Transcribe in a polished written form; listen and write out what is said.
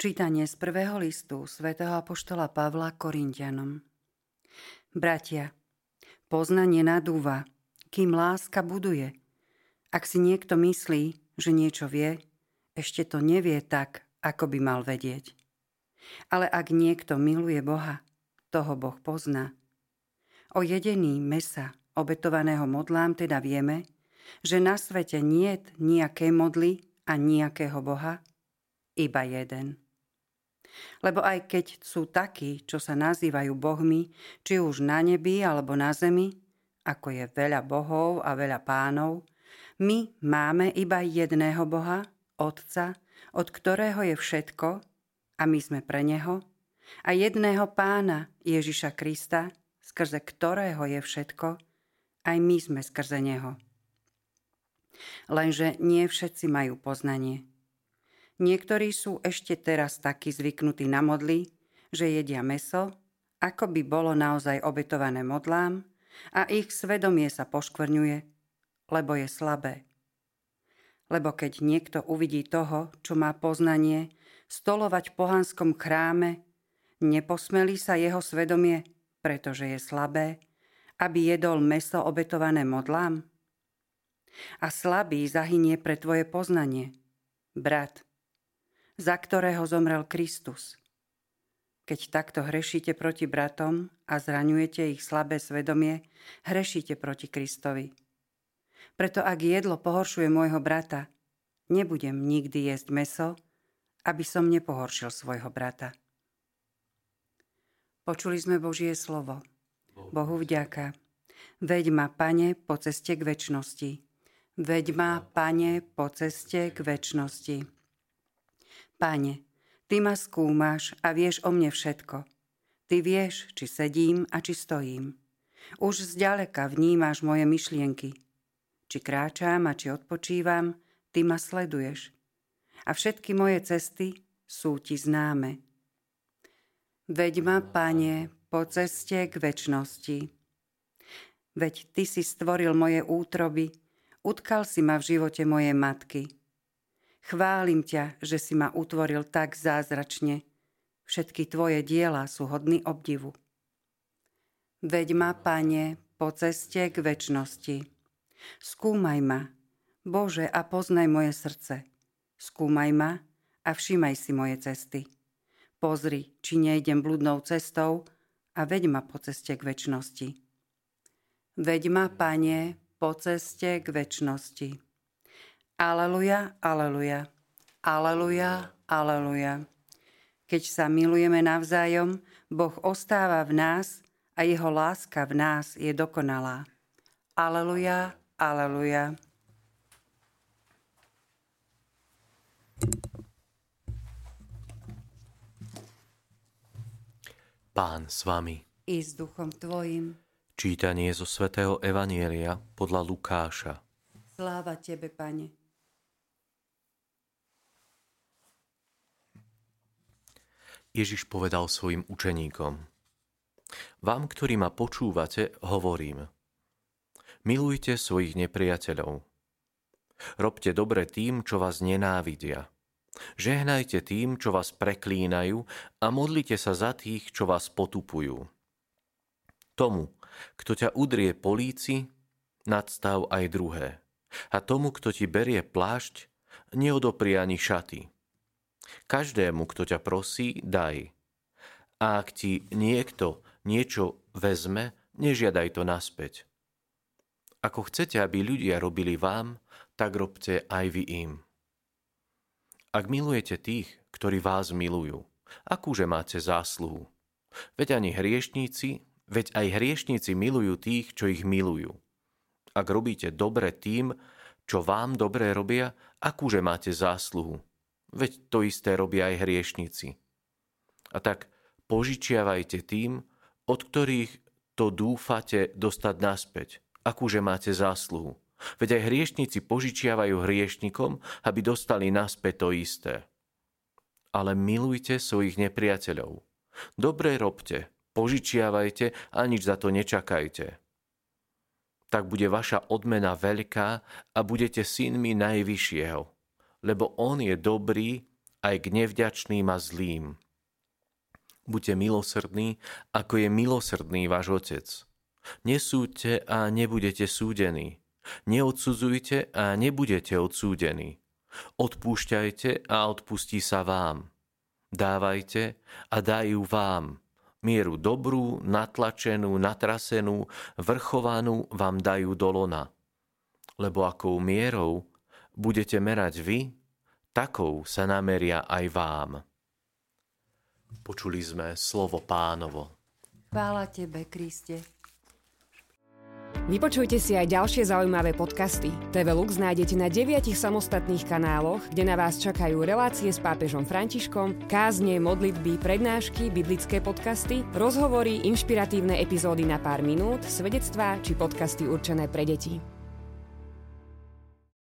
Čítanie z prvého listu svätého apoštola Pavla Korinťanom. Bratia, poznanie nadúva, kým láska buduje. Ak si niekto myslí, že niečo vie, ešte to nevie tak, ako by mal vedieť. Ale ak niekto miluje Boha, toho Boh pozná. O jedení mesa, obetovaného modlám, teda vieme, že na svete niet nijaké modly a nijakého Boha, iba jeden. Lebo aj keď sú takí, čo sa nazývajú bohmi, či už na nebi alebo na zemi, ako je veľa bohov a veľa pánov, my máme iba jedného Boha, Otca, od ktorého je všetko, a my sme pre Neho, a jedného Pána, Ježiša Krista, skrze ktorého je všetko, aj my sme skrze Neho. Lenže nie všetci majú poznanie. Niektorí sú ešte teraz takí zvyknutí na modly, že jedia mäso, ako by bolo naozaj obetované modlám, a ich svedomie sa poškvrňuje, lebo je slabé. Lebo keď niekto uvidí toho, čo má poznanie, stolovať v pohanskom chráme, neposmelí sa jeho svedomie, pretože je slabé, aby jedol mäso obetované modlám? A slabý zahynie pre tvoje poznanie, brat, za ktorého zomrel Kristus. Keď takto hrešíte proti bratom a zraňujete ich slabé svedomie, hrešíte proti Kristovi. Preto ak jedlo pohoršuje môjho brata, nebudem nikdy jesť mäso, aby som nepohoršil svojho brata. Počuli sme Božie slovo. Bohu vďaka. Veď ma, Pane, po ceste k večnosti. Veď ma, Pane, po ceste k večnosti. Pane, Ty ma skúmaš a vieš o mne všetko. Ty vieš, či sedím a či stojím. Už zďaleka vnímaš moje myšlienky. Či kráčam a či odpočívam, Ty ma sleduješ. A všetky moje cesty sú Ti známe. Veď ma, Pane, po ceste k večnosti. Veď Ty si stvoril moje útroby, utkal si ma v živote mojej matky. Chválim ťa, že si ma utvoril tak zázračne. Všetky tvoje diela sú hodný obdivu. Veď ma, Pane, po ceste k večnosti. Skúmaj ma, Bože, a poznaj moje srdce. Skúmaj ma a všímaj si moje cesty. Pozri, či nejdem bludnou cestou, a veď ma po ceste k večnosti. Veď ma, Pane, po ceste k večnosti. Aleluja, aleluja, aleluja, aleluja. Keď sa milujeme navzájom, Boh ostáva v nás a jeho láska v nás je dokonalá. Aleluja, aleluja. Pán s vami. I s duchom tvojim. Čítanie zo svätého Evanjelia podľa Lukáša. Sláva tebe, Pane. Ježiš povedal svojim učeníkom: Vám, ktorí ma počúvate, hovorím: milujte svojich nepriateľov. Robte dobre tým, čo vás nenávidia. Žehnajte tým, čo vás preklínajú, a modlite sa za tých, čo vás potupujú. Tomu, kto ťa udrie po líci, nadstav aj druhé. A tomu, kto ti berie plášť, neodopri ani šaty. Každému, kto ťa prosí, daj. A ak ti niekto niečo vezme, nežiadaj to naspäť. Ako chcete, aby ľudia robili vám, tak robte aj vy im. Ak milujete tých, ktorí vás milujú, akúže máte zásluhu? Veď aj hriešníci milujú tých, čo ich milujú. Ak robíte dobre tým, čo vám dobre robia, akúže máte zásluhu? Veď to isté robia aj hriešnici. A tak požičiavajte tým, od ktorých to dúfate dostať naspäť. Akúže máte zásluhu. Veď aj hriešnici požičiavajú hriešnikom, aby dostali naspäť to isté. Ale milujte svojich nepriateľov. Dobre robte, požičiavajte a nič za to nečakajte. Tak bude vaša odmena veľká a budete synmi Najvyššieho. Lebo on je dobrý aj k nevďačným a zlým. Buďte milosrdní, ako je milosrdný váš Otec. Nesúďte a nebudete súdení. Neodsudzujte a nebudete odsúdení. Odpúšťajte a odpustí sa vám. Dávajte a dajú vám. Mieru dobrú, natlačenú, natrasenú, vrchovanú vám dajú do lona. Lebo akou mierou budete merať vy, takou sa nameria aj vám. Počuli sme slovo Pánovo. Chvála Tebe, Kriste. Vypočujte si aj ďalšie zaujímavé podcasty. TV Lux nájdete na 9 samostatných kanáloch, kde na vás čakajú relácie s pápežom Františkom, kázne, modlitby, prednášky, biblické podcasty, rozhovory, inšpiratívne epizódy na pár minút, svedectvá či podcasty určené pre deti.